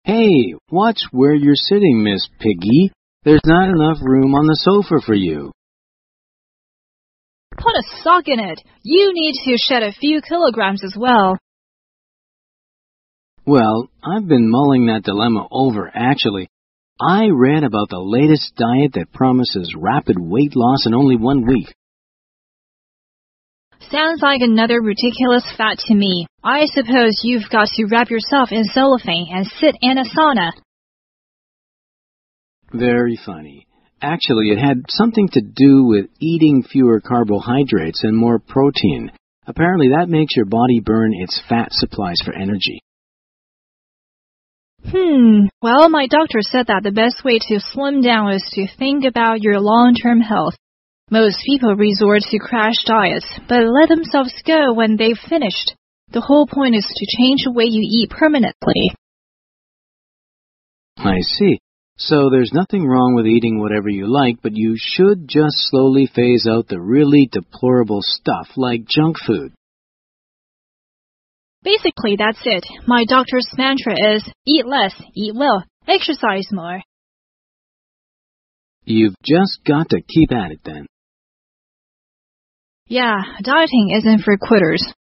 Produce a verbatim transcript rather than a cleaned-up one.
Hey, watch where you're sitting, Miss Piggy. There's not enough room on the sofa for you. Put a sock in it. You need to shed a few kilograms as well. Well, I've been mulling that dilemma over, actually. I read about the latest diet that promises rapid weight loss in only one week. Sounds like another ridiculous fad to me. I suppose you've got to wrap yourself in cellophane and sit in a sauna. Very funny. Actually, it had something to do with eating fewer carbohydrates and more protein. Apparently, that makes your body burn its fat supplies for energy. Hmm, well, my doctor said that the best way to slim down is to think about your long-term health. Most people resort to crash diets, but let themselves go when they've finished. The whole point is to change the way you eat permanently. I see. So there's nothing wrong with eating whatever you like, but you should just slowly phase out the really deplorable stuff like junk food. Basically, that's it. My doctor's mantra is, eat less, eat well, exercise more. You've just got to keep at it then. Yeah, dieting isn't for quitters.